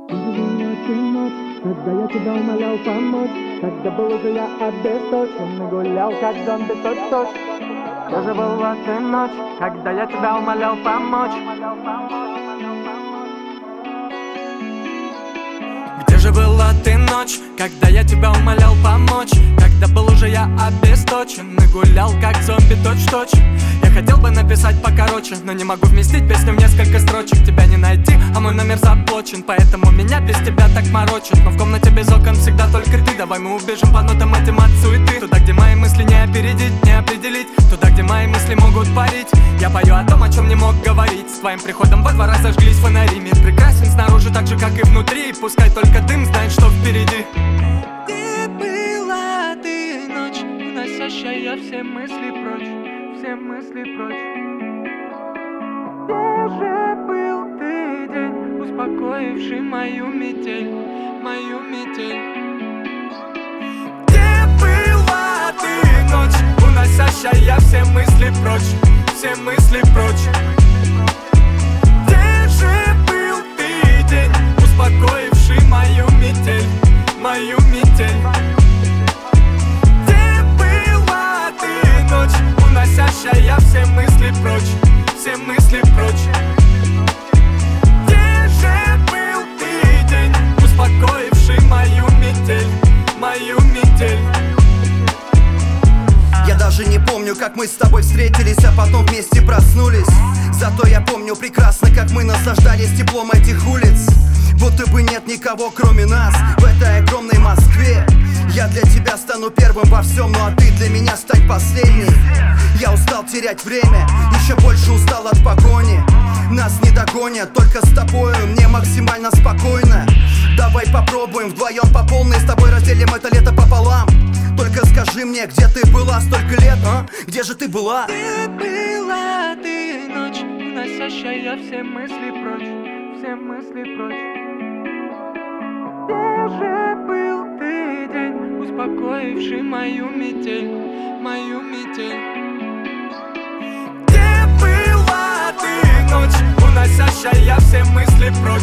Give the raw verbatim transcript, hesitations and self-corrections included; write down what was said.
Ты ночь, когда я тебя умолял помочь, когда был уже я обесточен и гулял как зомби точь-в-точь. Где же была ты ночь, когда я тебя умолял помочь? Где же была ты ночь, когда я тебя умолял помочь? Когда был уже я обесточен и гулял как зомби точь-в-точь. Я хотел бы написать покороче, но не могу вместить песню в несколько строчек. Тебя не найти, а мой номер заблочен, поэтому меня без тебя так морочит. Но в комнате без окон всегда только ты. Давай мы убежим по нотам этим от суеты. Туда, где мои мысли не опередить, не определить. Туда, где мои мысли могут парить. Я пою о том, о чем не мог говорить. С твоим приходом во двора зажглись фонари. Мир прекрасен снаружи так же, как и внутри. Пускай только дым знает, что впереди. Где была ты ночь, уносящая все мысли прочь, все мысли прочь? Где же был ты день, успокоивший мою метель, мою метель? Где была ты ночь, уносящая все мысли прочь, все мысли прочь? Где же был ты день, успокоивший мою метель, мою метель? Где была ты ночь, уносящая все мысли прочь, все мысли прочь? Где же был ты день, успокоивший мою метель, мою метель? Я даже не помню, как мы с тобой встретились, а потом вместе проснулись. Зато я помню прекрасно, как мы наслаждались теплом этих улиц. Будто бы нет никого, кроме нас, в этой огромной Москве. Я для тебя стану первым во всем, ну а ты для меня стань последней. Я устал терять время, еще больше устал от погони. Нас не догонят, только с тобою мне максимально спокойно. Давай попробуем вдвоем по полной, с тобой разделим это лето пополам. Только скажи мне, где ты была столько лет, а? Где же ты была? Где была ты ночь, уносящая все мысли прочь, все мысли прочь? Где же был ты день, успокоивший мою метель, мою метель? Где была ты ночь, уносящая все мысли прочь?